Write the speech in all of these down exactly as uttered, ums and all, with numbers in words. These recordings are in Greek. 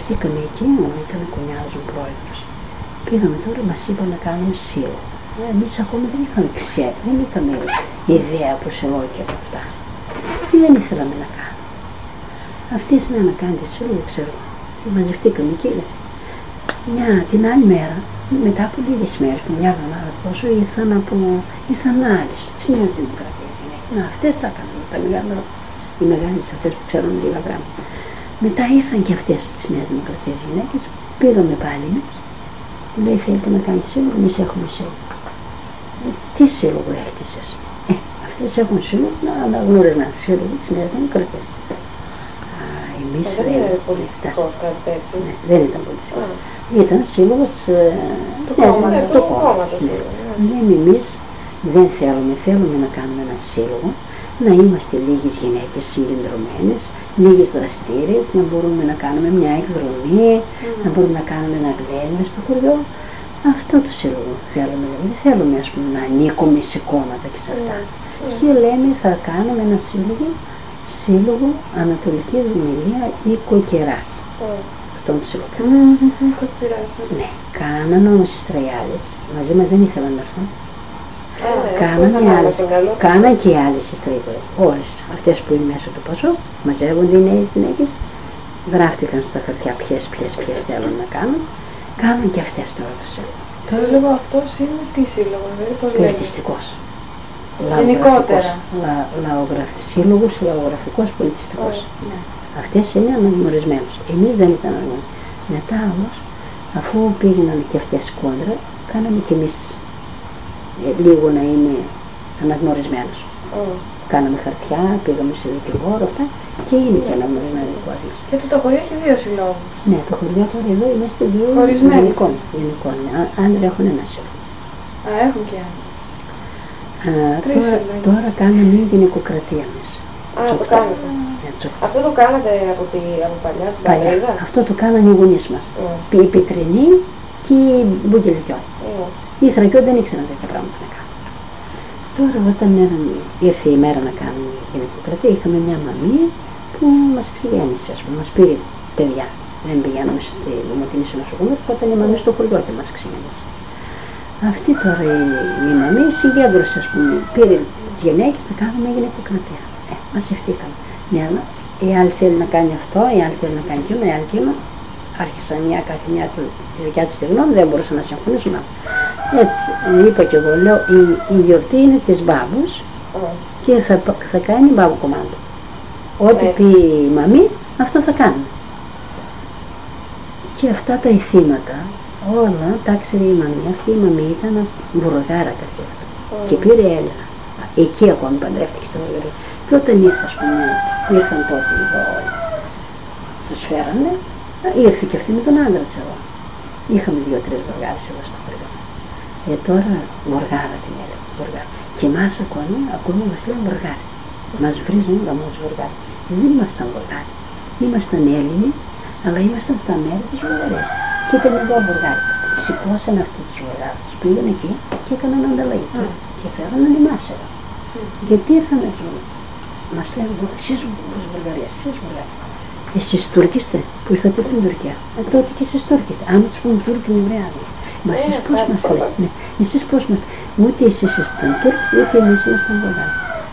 μαζευτήκαμε εκεί, ήταν ο κουνιάδος μου πρόεδρος. Πήγαμε τώρα, μας είπαν να κάνουμε σύλλογο. Εμείς ακόμα δεν είχαμε ξέρει, δεν είχαμε ιδέα από σύλλογο και από αυτά. Και δεν ήθελαμε να κάνουμε. Αυτή είναι να κάνετε σύλλογο, ξέρω. Μαζευτήκαμε εκεί. Μια, την άλλη μέρα, μετά από λίγες μέρες, μια εβδομάδα πόσο, ήρθαν από, ήρθαν άλλες, τις νέες δημοκρατίες γυναίκες. Να, αυτές τα έκαναν, τα μεγάλα, οι μεγάλες αυτές που ξέρουν λίγα πράγματα. Μετά ήρθαν και αυτές τις νέες δημοκρατίες γυναίκες, πήγαμε πάλι εμείς. Λέει, θέλετε να κάνετε σύλλογο, εμείς έχουμε σύλλογο. Ε, τι σύλλογο έχετε εσείς? Ε, αυτές έχουν σύλλογο, να αναγνωρισμένο σύλλογο της νέας δημοκρατίας. Εμείς δεν είναι πολιτικός κάτι τέτοιο. Ναι, δεν ήταν πολιτικός. Ήταν σύλλογος του κόμματος. Ναι, εμείς δεν θέλουμε, θέλουμε να κάνουμε ένα σύλλογο, να είμαστε λίγες γυναίκες συγκεντρωμένες, λίγες δραστήριες, να μπορούμε να κάνουμε μια εκδρομή, mm. να μπορούμε να κάνουμε ένα γλένιο στο χωριό. Αυτό το σύλλογο θέλουμε, δεν θέλουμε ας πούμε να ανήκουμε σε κόμματα και σε αυτά. Mm. Και λέμε θα κάνουμε ένα σύλλογο, σύλλογο Ανατολική Δημιουργία ή Κοκκεράς. Mm. Αυτόν το σύλλογο κάναμε. Mm-hmm. Ναι, κάνανε όμως οι Στραγιάδες, μαζί μας δεν ήθελαν να έρθουν. Κάνανε άλλες, κάνανε και οι άλλες οι Στραγιάδες, όλες αυτές που είναι μέσα του Πασόκ, μαζεύονται οι νέες γυναίκες, γράφτηκαν στα χαρτιά ποιες, ποιες, ποιες θέλουν να κάνουν, κάνουν και αυτές τώρα το σύλλογο. Το σύλλογο αυτός είναι τι σύλλογο, δηλαδή πώς λέγεται? Πολιτιστικός. Γενικότερα. Λα, λαογραφ, σύλλογος λαογραφικός πολιτιστικός. Oh, ναι. Αυτές είναι αναγνωρισμένες. Εμείς δεν ήταν αναγνωρισμένες. Μετά όμως, αφού πήγαιναν και αυτές κόντρα, κάναμε κι εμείς ε, λίγο να είναι αναγνωρισμένος. Oh. Κάναμε χαρτιά, πήγαμε σε δικηγόρο, αυτά και είναι και αναγνωρισμένο το χωριό. Και το, το χωριό έχει δύο συλλόγους. Ναι, το χωριό τώρα εδώ είμαστε δύο γενικών. γενικών. Άντρα έχουν ένα σύλλογο. Α, έχουν και άντρα. Α, τώρα, τώρα κάναμε γυναικοκρατία μας. Α, το κάνετε. Αυτό το κάνατε από, τη, από παλιά, την πατρίδα? Αυτό το κάνανε οι γονείς μας. Mm. Οι Πετρινοί και οι Μπουγγελικιώτοι. Mm. Οι Θρακιώτοι δεν ήξεραν τέτοια πράγματα να κάνουν. Τώρα όταν ήρθε η μέρα να κάνουμε γυναικοκρατία, είχαμε μια μαμή που μας ξεγέννησε, ας πούμε, μας πήρε παιδιά. Δεν πηγαίναμε στη Δημοτινή Νοσοκομεία, όταν η μαμή στο χωριό και μας ξεγέννησε. Αυτή τώρα η μαμή συγκέντρωσε, ας πούμε, πήρε τις γυναίκες να κάνουμε γυναικοκρατία. Ε, μαζευτήκαμε. Ναι, αλλά η άλλη θέλει να κάνει αυτό, η άλλη θέλει να κάνει εκείνο, η άλλη εκείνο. Άρχισαν μια κάθε μια τη δικιά της τη γνώμη, δεν μπορούσα να συμφωνήσουμε. Έτσι, είπα και εγώ, λέω, η, η γιορτή είναι της μπάμπους mm. και θα, θα κάνει μπάμπου κομμάτι. Ό,τι mm. πει η μαμή, αυτό θα κάνουμε. Και αυτά τα ηθήματα, όλα τα ξέρει η μαμή. Αυτή η μαμή ήταν Βουργάρα κάτι αυτό. Mm. Και πήρε Έλληνα. Εκεί ακόμη παντρεύτηκε στην Βουργαρία. Και όταν ήρθα, ας πούμε, ήρθαν τότε εδώ όλοι. Τους φέρανε, ήρθε και αυτή με τον άντρα της εγώ. Είχαμε δύο-τρεις Βουργάρες εδώ στο χωριό. Ε, τώρα Βουργάρα την έλεγα, Βουργάρα. Και εμάς ακόμη, ακόμη μας λένε Βουργάρη. Μας βρίζουν γαμός Βουργάρη. Δεν ήμασταν Βουργάροι. Ήμασταν Έλληνοι, αλλά ήμασταν στα μέρη της Βουργαρίας. Και ήταν εδώ Βουργάροι. Σηκώσαν αυτοί τους Βουργάρους. Πήγαν εκεί και έκαναν ανταλλαγή. Mm. Και φέραναν εμάς εδώ. Mm. Γιατί ήρθαν έτσι. Μας λένε, εσείς Βουργαρία, εσείς Βουργαρία. Εσείς Τούρκιστε που ήρθατε από την Τουρκία. Ε, τότε και εσείς Τούρκιστε. Άμα τους πούμε Τούρκοι είναι βρεάδι. Μα εσείς πώς μας λέτε, ναι. Εσείς πώς μας λέτε. Ούτε εσείς ήσασταν Τούρκοι, ούτε εμείς ήμασταν Βουργάροι.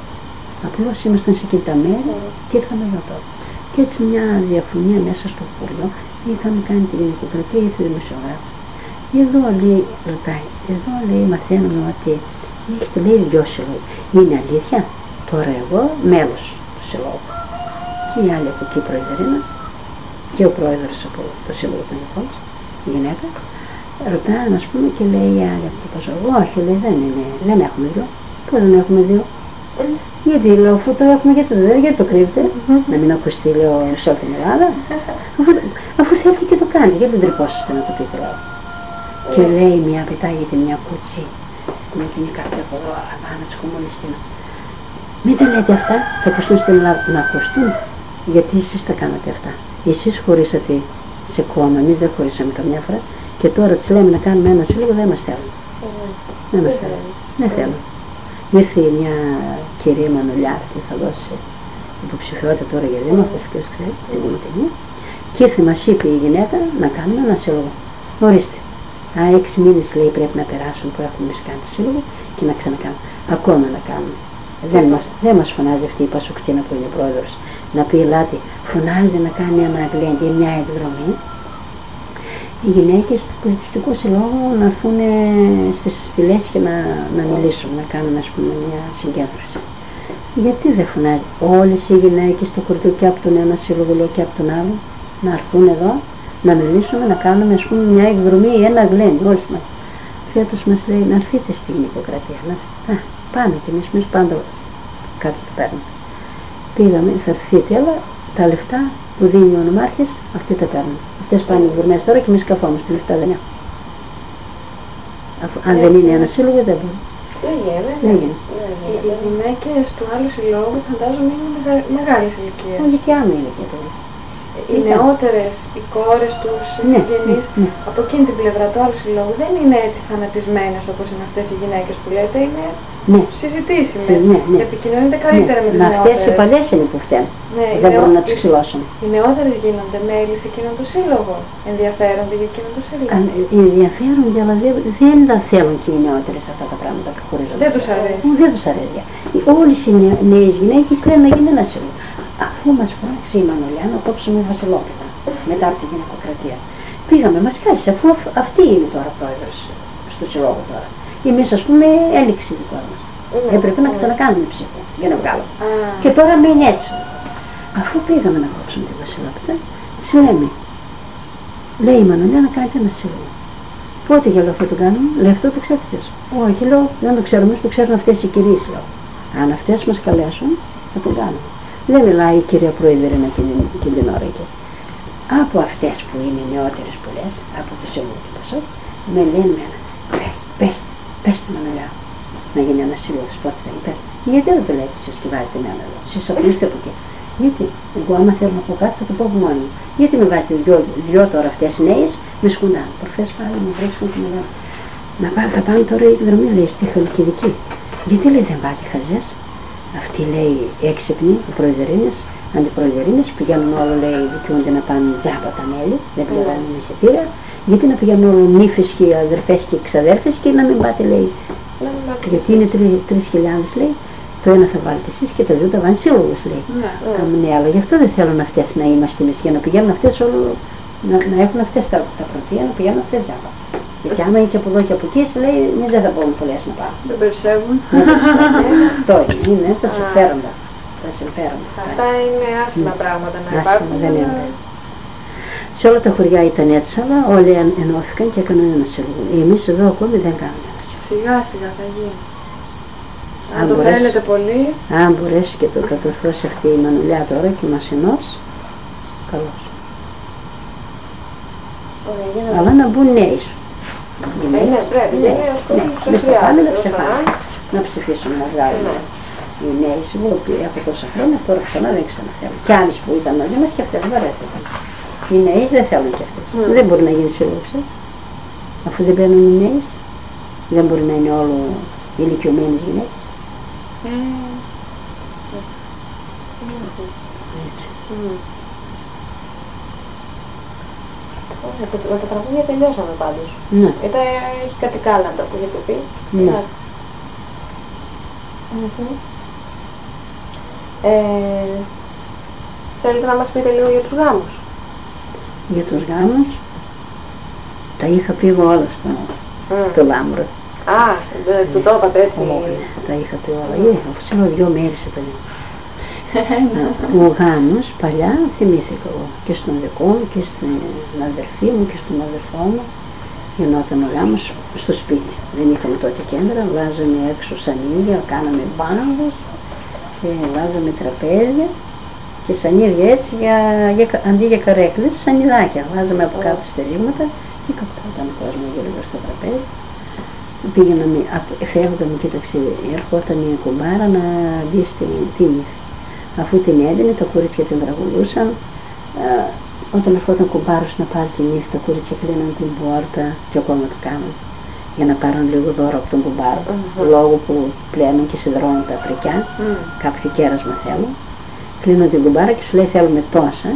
Απλώς ήμασταν σε εκεί τα μέρη και ήρθαμε εδώ τώρα. Και έτσι μια διαφωνία μέσα στο χωριό, είχαμε κάνει τη γυναικοκρατία, ήρθε η δημοσιογράφος. Εδώ λέει, ρωτάει, εδώ λέει μαθαίνουμε ότι έχετε λέει δυο συλλόγους. Είναι αλήθεια? Τώρα εγώ μέλος του συλλόγου. Και η άλλη από εκεί προεδρίνα και ο πρόεδρος από το σύλλογο των γυναικών, η γυναίκα, ρωτάει να πούμε και λέει η άλλη από το Πασόκ, όχι λέει δεν είναι, δεν έχουμε δύο. Πώς δεν έχουμε δύο? Mm. Γιατί λέω, αφού το έχουμε γιατί το δεν, γιατί το κρύβετε, mm-hmm. να μην ακουστεί λέω σε όλη την Ελλάδα, αφού, αφού θέλετε και το κάνετε, γιατί δεν τρυπώσαστε να το πείτε λέω. Mm. Και λέει μια πετάγεται μια κούτσι, με την κάρτα από εδώ, απάνω της κομμουνιστήνα. Μην τα λέτε αυτά, θα ακουστούν στην Ελλάδα να ακουστούν, γιατί εσείς τα κάνατε αυτά. Εσείς χωρίσατε σε κόμμα, εμείς δεν χωρίσαμε καμιά φορά και τώρα τις λέμε να κάνουμε ένα σύλλογο, δεν μας θέλουν. Mm. Δεν μας θέλουν. Δεν θέλουν. Ήρθε μια κυρία Μανολιάρτη, θα δώσει υποψηφιότητα τώρα για δήμαρχος, ποιος ξέρει, την Δημοτινή, Και ήρθε, μας είπε η γυναίκα να κάνουμε ένα σύλλογο. Ορίστε. Α, έξι μήνες λέει πρέπει να περάσουν που έχουμε εμείς κάνει το σύλλογο και να ξανακάνουμε. Ακόμα να κάνουμε. Δεν μας, δεν μας φωνάζει αυτή η Πασοκτζίνα που είναι πρόεδρος να πει ελάτε, φωνάζει να κάνει ένα γλέντι, μια εκδρομή. Οι γυναίκες του πολιτιστικού συλλόγου να έρθουν στις στηλές και να, να μιλήσουν, να κάνουν ας πούμε μια συγκέντρωση. Γιατί δεν φωνάζει όλες οι γυναίκες του χωριού και από τον ένα σύλλογο και από τον άλλο να έρθουν εδώ, να μιλήσουμε, να κάνουμε ας πούμε μια εκδρομή ή ένα γλέντι όλες μας. Φέτος μας λέει να έρθείτε στην Νικοκρατία. Να, α, πάμε κι εμείς, εμείς πάντα κάτι που παίρνουμε. Πήγαμε, θα έρθείτε, αλλά τα λεφτά που δίνει ο νομάρχης, αυτοί τα παίρνουν. Αυτές πάνε οι γουρμές τώρα και εμείς καθόμαστε, λεφτά δεν έχουμε. Αν δεν είναι ένα σύλλογο δεν μπορεί. Δεν γίνεται. Δεν γίνεται. Οι γυναίκες του άλλου συλλόγου φαντάζομαι είναι μεγάλης ηλικίας. Όχι και άμα είναι και τώρα. Οι νεότερες, οι κόρες τους, οι Ναι, συγγενείς, ναι, ναι. από εκείνη την πλευρά του άλλου συλλόγου δεν είναι έτσι φανατισμένες όπως είναι αυτές οι γυναίκες που λέτε, είναι Ναι. συζητήσιμες, Ναι, ναι. επικοινωνούνται καλύτερα Ναι. με τις Μα νεότερες. αυτές οι παλιές είναι που φταίνουν. Ναι, οι δεν νεό- μπορούν να τις οι- ξυλώσουν. Οι νεότερες γίνονται μέλη σε εκείνον το σύλλογο, ενδιαφέρονται για εκείνον το σύλλογο. Αν ενδιαφέρονται, αλλά δεν, δεν τα θέλουν και οι νεότερες αυτά τα πράγματα που χωρίζονται. Δεν τους αρέσει. Ου, δεν τους αρέσει. Οι- Όλες οι νε- νέες γυναίκες λένε να γίνει ένα σύλλογο. Αφού μας φώναξε η Μανολιάνα, να κόψουμε βασιλόπιτα μετά από την γυναικοκρατία. Πήγαμε, μας χάρισε, αφού αυ- αυτή είναι τώρα πρόεδρος στο συλλόγο τώρα. Εμείς ας πούμε έληξε η δικό μας. Ναι. Έπρεπε να ξανακάνουμε ψήφο για να βγάλω. Α. Και τώρα μείνει έτσι. Αφού πήγαμε να κόψουμε τη βασιλόπιτα, της λέμε, λέει η Μανολιά να κάνετε ένα σύλλογο. Πότε για αυτό το κάνουμε, λέει αυτό το ξέρετε εσείς. Όχι, λέω, δεν το ξέρουμε, το ξέρουν αυτές οι κυρίες, λέω. Αν αυτές μας καλέσουν, θα το κάνουμε. Δεν μιλάει η κυρία Πρόεδρε εκείνη την ώρα εκεί. Από αυτές που είναι οι νεότερες πολλές, από το σύλλογο του Πασόκ, με λένε μένα, «Ε, πέστε, πέστε Μανολιά, να γίνει ένα σύλλογος, πότε θα γίνει, πέστε. Γιατί δεν το λέτε εσείς και βάζετε εμένα εδώ, εσείς αποκλείστε από εκεί. Γιατί, εγώ άμα θέλω να πω κάτι θα το πω από μόνη μου. Γιατί με βάζετε δυο, δυο τώρα αυτές νέες, με σκουντάνε. Προχθές πάλι με βρίσκουν και με λένε, να πάνε, θα πάνε τώρα η εκδρομή, λέει, στη Χαλκιδική. Γιατί λέει δεν πάτε χαζές. Αυτοί λέει έξυπνοι, οι προεδρίνες, αντιπροεδρίνες, πηγαίνουν όλο λέει δικαιούνται να πάνε τζάμπα τα μέλη, δεν πληρώνουν εισιτήρια. Γιατί να πηγαίνουν όλο νύφες και αδερφές και ξαδέρφες και να μην πάτε λέει. Γιατί είναι τρεις χιλιάδες λέει. Το ένα θα βάλετε εσείς και τα δύο τα βάλει σύλλογος λέει. Ναι. Ναι, αλλά γι' αυτό δεν θέλουν αυτές να είμαστε εμείς, για να πηγαίνουν αυτές όλο, να, να έχουν αυτές τα, τα πρωτεία, να πηγαίνουν αυτές τζάμπα. Γιατί άμα είναι και από εδώ και από εκεί, σου λέει, εμείς δεν θα μπορούμε πολλές να πάμε. Δεν περισσεύουν. Αυτό είναι, είναι τα συμφέροντα. Τα συμφέροντα. Αυτά είναι άσχημα πράγματα να Άσχημα, υπάρχουν. δεν αλλά- είναι. Σε όλα τα χωριά ήταν έτσι, αλλά όλοι εν- ενώθηκαν και έκαναν ένα σύλλογο. Εμείς εδώ ακόμη δεν κάνουμε ένα σύλλογο. Σιγά σιγά θα γίνει. Αν, Αν το μπορέσει. θέλετε πολύ, Αν μπορέσει και το κατορθώσει αυτή η Μανουλιά τώρα και μας ενώσει, καλώς. ωραία, για να Αλλά να μπουν νέοι σου. Ε, ναι, πρέπει. Δεν είναι ο κόσμος που Μες στο πάμε να χρειάζεται. ψεφάμε, να ψηφίσουν, να βγάλουν. Ναι. Οι νέοι εγώ που έχω τόσα χρόνια, τώρα ξανά δεν ξαναθέλουν. Κι άλλες που ήταν μαζί μας και αυτές βαρέθηκαν. Οι νέοι δεν θέλουν κι αυτές. Mm. Δεν μπορεί να γίνει σύλλογος. ε. Αφού δεν μπαίνουν οι νέοι, δεν μπορεί να είναι όλο ηλικιωμένες γυναίκες. Ε, Έτσι. μμ. Ωραία, το- με τα τραγούδια τελειώσαμε πάντως. Ναι. Ήταν, έχει κάτι κάλαντα που έχετε πει. Ναι. Εντάξει. Μμμ. Ε, θέλετε να μας πείτε λίγο για τους γάμους. Για τους γάμους, τα είχα πει εγώ όλα στο, Μμ. στο Λάμπρο. Α, ε, του το είπατε έτσι. Ολόκληρα. Τα είχα πει όλα. Ε, αφού σε λέω δυο μέρες ήταν. Ο γάμος παλιά θυμήθηκα εγώ και στον δικό μου και στην αδερφή μου και στον αδερφό μου. Γινόταν ο γάμος στο σπίτι. Δεν είχαμε τότε κέντρα, βάζαμε έξω σανίδια, κάναμε μπάνδες και βάζαμε τραπέζια και σανίδια έτσι για, για, αντί για καρέκλες, σανιδάκια. Βάζαμε από κάτω στελίγματα και καπτόταν ο κόσμος γύρω στο τραπέζι. Πήγαιναμε, απ- φεύγαμε, κοίταξε, ερχόταν η κουμπάρα να μπει στην τίμη. Αφού την έδινε, τα κορίτσια την τραγουδούσαν. Α, όταν ερχόταν κουμπάρος να πάρει τη νύφη, τα κορίτσια κλείναν την πόρτα και ακόμα το κάνουν. Για να πάρουν λίγο δώρο από τον κουμπάρο. Μμμ. Λόγω που πλένουν και σιδρώνουν τα πρικιά, Μμ. κάποιο κέρασμα θέλουν. Κλείνουν την κουμπάρα και σου λέει θέλουμε τόσα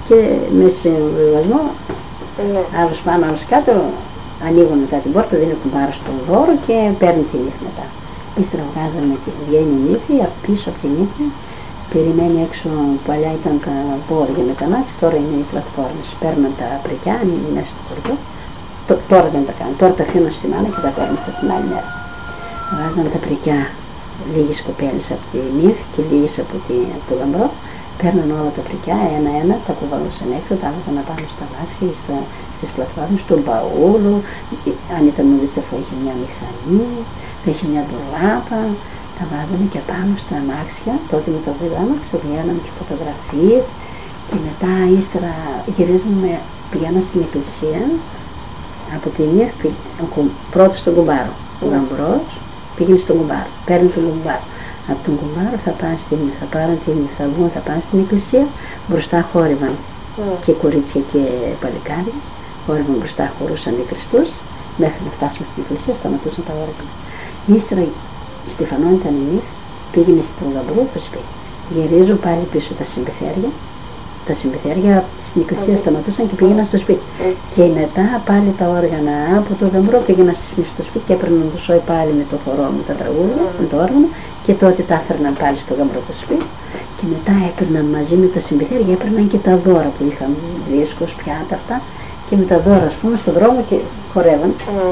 και με συμβιβασμό, Ναι. άλλος πάνω, άλλος κάτω, ανοίγουν μετά την πόρτα, δίνει κουμπάρο στον δώρο και παίρνει την νύχη μετά. Ύστερα βγάζαμε και βγαίνει η νύχη, απ' πίσω από την νύχη, περιμένει έξω, παλιά ήταν τα πόδια με τα μάξι, τώρα είναι οι πλατφόρμες. Παίρνουν τα πρικιά, αν είναι μέσα στο χωριό. Τώρα δεν τα κάνω, τώρα τα αφήνω στη μάνα και τα παίρνω στα την άλλη μέρα. Βάζαμε τα πρικιά, λίγες κοπέλες από τη νύχη και λίγες από, τη, από το γαμπρό. Παίρνουν όλα τα πρικιά, ένα-ένα, τα κουβαλούσαν έξω, τα έβαζαν πάνω στα μάξι, στα, στις πλατφόρμες, στον μπαούλο. Αν ήταν ουδίστευο είχε μια μηχανή, θα είχε μια ντουλάπα. Τα βάζαμε και πάνω στα αμάξια, τότε με το βίδαμαξ, βγαίναμε και φωτογραφίες και μετά ύστερα γυρίζαμε, πηγαίναμε στην εκκλησία, από τη μία πρώτο στον κουμπάρο, ο γαμπρός πήγαινε στον κουμπάρο, παίρνει τον κουμπάρο. Από τον κουμπάρο θα πάνε στην, θα πάρουν την, θα βγουν, θα πάνε στην εκκλησία, μπροστά χόρευαν mm. και κορίτσια και παλικάρια, χόρευαν μπροστά, χωρούσαν οι Χριστούς, μέχρι να φτάσουμε στην εκκλησία, σταματούσαν τα όρεπα. Ύστερα Στεφανό ήταν η νύχη, πήγαινε στον γαμπρό το σπίτι. Γυρίζουν πάλι πίσω τα συμπεθέρια. Τα συμπεθέρια στην εκκλησία σταματούσαν και πήγαιναν στο σπίτι. Και μετά πάλι τα όργανα από το γαμπρό πήγαιναν στη συνήθεια στο σπίτι και έπαιρναν το σόι πάλι με το χορό, με τα τραγούδια, με το όργανο και τότε τα έφερναν πάλι στο γαμπρό το σπίτι. Και μετά έπαιρναν μαζί με τα συμπεθέρια, έπαιρναν και τα δώρα που είχαν, δίσκος, πιάτα αυτά και με τα δώρα ας πούμε στον δρόμο και χορεύαν.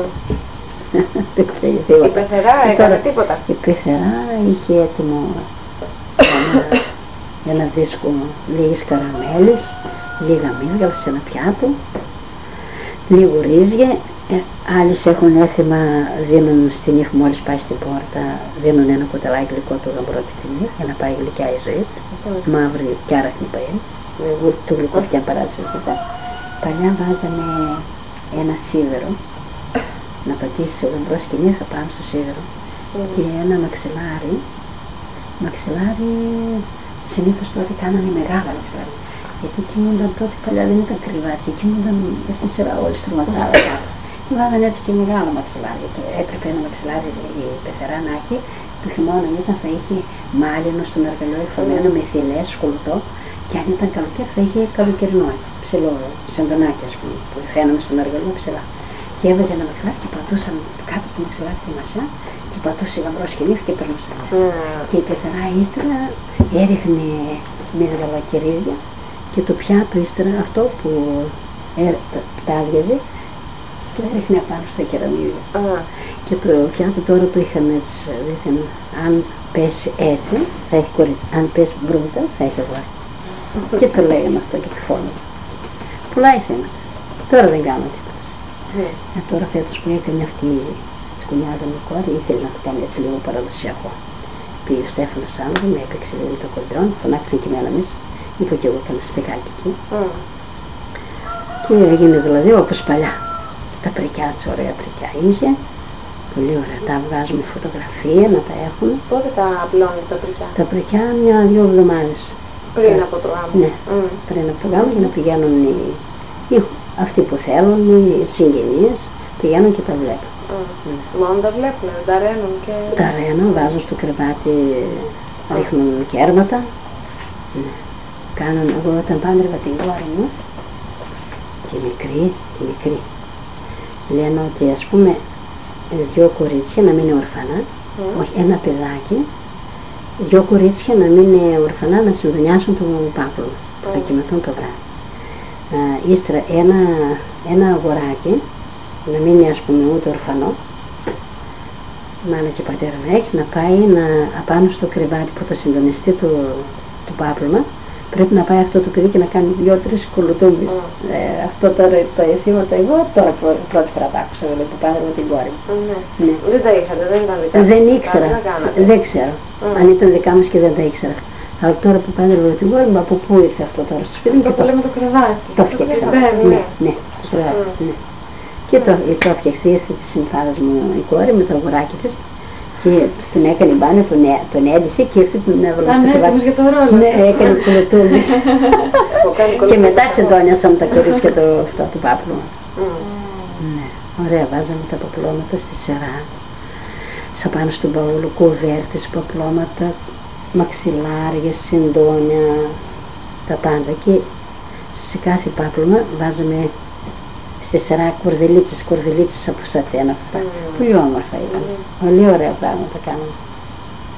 Δεν ξέρει τίποτα. Η πεθερά έκανε τίποτα. Η πεθερά είχε έτοιμο ένα, ένα δίσκο, λίγες καραμέλες, λίγα μύργα σε ένα πιάτο, λίγο ρύζια. Ε, άλλες έχουν έθιμα, δίνουν στην νύχη μόλις πάει στην πόρτα, δίνουν ένα κοτελάκι γλυκό του γαμπρό και την νύχη για να πάει γλυκιά η ζωή της, mm. μαύρη και άραχνη πάει, του γλυκό πια παράδεισος μετά. Παλιά βάζανε ένα σίδερο, να πατήσει ο γαμπρός και νύχα πάνω στο σίδερο mm. και ένα μαξιλάρι, μαξιλάρι συνήθως τότε κάνανε μεγάλα μαξιλάρι, γιατί κοιμούνταν τότε παλιά δεν ήταν κρυβάτια, κοιμούνταν στην σειρά όλη στη ματσάδα κάτω και βάζανε έτσι και μεγάλα μαξιλάρια και έπρεπε ένα μαξιλάρι η πεθερά να έχει, το χειμώνα όταν θα είχε μάλινο στον αργαλιό εφωμένο mm. με θηλές, σκουλτό και αν ήταν καλοκαίρι θα είχε καλοκαιρινό, ψηλό, σεντονάκι ας πούμε, που φαίναμε στον αργαλιό ψηλά. Και έβαζε ένα μαξιλάρι και πατούσαν κάτω από το μαξιλάρι τη μασά και πατούσε γαμπρός και νύχη και περνούσαν. Mm. Και η πεθερά ύστερα έριχνε μύργαλα και ρύζια και το πιάτο ύστερα αυτό που ε, τα άδειαζε το έριχνε απάνω στα κεραμίδια. Mm. Και το πιάτο τώρα το είχαν έτσι, δείχνει, αν πέσει έτσι θα έχει κορίτσι, αν πέσει μπρούτα θα έχει αγόρι. Mm. Και το λέγανε αυτό και το φώναζε. Πολλά θέματα. Τώρα δεν κάνω τίποτα. Mm. Ε, τώρα φέτος που έκανε αυτή η σκουνιάδα μου κόρη, ήθελε να το κάνει έτσι λίγο παραδοσιακό. Πήγε ο Στέφανος Άνδρου, με έπαιξε λίγο το κορδιόν, φωνάξαν και εμένα μέσα, είπα και εγώ έκανα στεκάκι εκεί. Mm. Και έγινε δηλαδή όπως παλιά. Τα πρικιά της, ωραία πρικιά είχε, πολύ ωραία, τα βγάζουμε φωτογραφία να τα έχουν. Πότε τα απλώνεις τα πρικιά? Τα πρικιά μια-δυο εβδομάδες. Πριν από το γάμο? Ναι, mm. πριν από το γάμο για να πηγαίνουν οι, οι αυτοί που θέλουν, οι συγγενείς, πηγαίνουν και τα βλέπουν. Mm. Mm. Μόνο τα βλέπουν, τα ρένουν και... Τα ρένουν, βάζουν στο κρεβάτι, ρίχνουν mm. κέρματα. Ναι. Κάνουν, εγώ όταν πάντρευα την κόρη μου, τη μικρή, τη μικρή, λένε ότι ας πούμε δυο κορίτσια να μην είναι ορφανά, mm. όχι ένα παιδάκι, δυο κορίτσια να μην είναι ορφανά να συντονιάσουν τον πάπλο, mm. θα κοιμηθούν το βράδυ. Uh, ύστερα ένα, ένα αγοράκι, να μην είναι ας πούμε ούτε ορφανό, μάνα και πατέρα να έχει, να πάει να, απάνω στο κρεβάτι που θα συντονιστεί το, το πάπλωμα, πρέπει να πάει αυτό το παιδί και να κάνει δυο-τρεις κουλουτούμπες. Mm. Ε, αυτό τώρα τα ηθήματα εγώ τώρα πρω, πρώτη φορά τα άκουσα, δηλαδή που πάντρευα την κόρη μου. Mm. Ναι. Δεν τα είχατε, δεν ήταν δικά μας? Δεν ήξερα, δεν ξέρω, mm. αν ήταν δικά μας και δεν τα ήξερα. Αλλά τώρα που πάντρευα την κόρη μου, από πού ήρθε αυτό τώρα στο σπίτι μου? Αυτό που λέμε το κρεβάτι. Το φτιάξα. Ναι, ναι, το κρεβάτι, mm. ναι. Και το, το φτιάξα, ήρθε της συμφάδας μου η κόρη με το αγοράκι της και τον έκανε μπάνιο, τον, τον έντυσε και ήρθε τον έβαλε στο κρεβάτι. Για το ρόλο. Ναι, έκανε κουλοτούμπες. Και μετά συντόνιασαν τα κορίτσια το, αυτό το πάπλωμα. Mm. Ναι, ωραία, βάζαμε τα παπλώματα στη σειρά. Σαν πάνω στον παούλο, κουβέρτες, παπλώματα, μαξιλάρια, συντόνια, τα πάντα. Και σε κάθε πάπλωμα βάζαμε τεσσερά κορδελίτσες, κορδελίτσες από σατέν αυτά. Mm. Πολύ όμορφα ήταν. Mm. Πολύ ωραία πράγματα κάναμε.